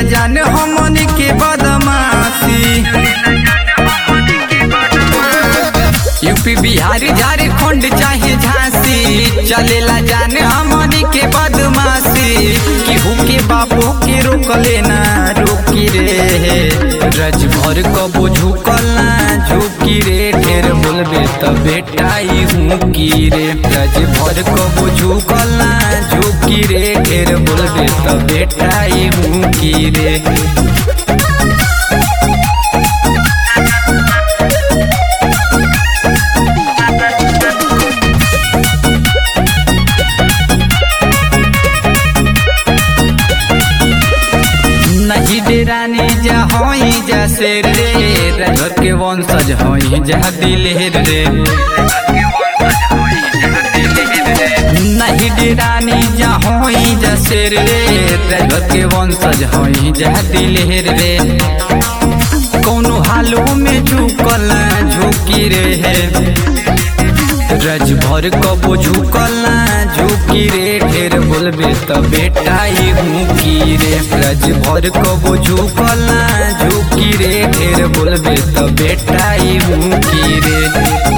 जान हमन के बदमाशी। यूपी बिहार झारखंड चाहे झांसी चलेला जान हमन के बदमाशी। केहू के बापू के रोकले ना रोकी रे, रज भर कबो झुकल ना झुकी रे। ढेर बोलबे त बेटाई हूँ की रे, रज भर कबो झुकल ना झुकी रे। ढेर बोलबे त बेटाई हूँ की रे। नहीं डेरानी जा होई जा शेर रे, रजर के वंशज होई जा दिलेर रे। नहीं डेरानी जा होई जा शेर रे, रजर के वंशज होई जा दिलेर रे। कोनो हालों में झुकल ना झुकी रे, रज भर कबो झुकल ना झुकी रे। ढेर बोलबे त बेटाई हूँ की रे, रज भर कबो झुकल ना झुकी रे। ढेर बोलबे त बेटाई हूँ की रे।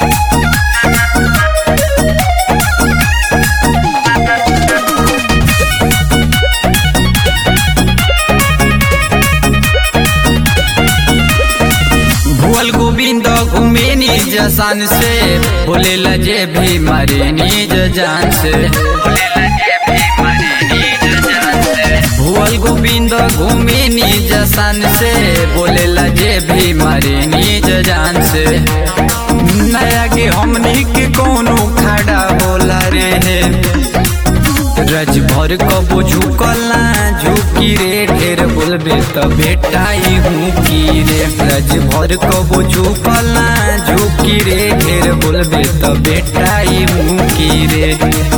भुअल गोविंद घूमे निज शान से, बोले लजे भी मारे निज जान से। भुअल गोविंद घूमे निज शान से, बोले लजे भी मारे निज जान से। नया के हमनी के कोनो खड़ा बोला रे, रज भर कबो झुकल ना झुकी रे। ढेर बोलबे त बेटाई हूँ की रे, रज भर कबो झुकल ना झुकी रे। ढेर बोलबे त बेटाई हूँ की रे।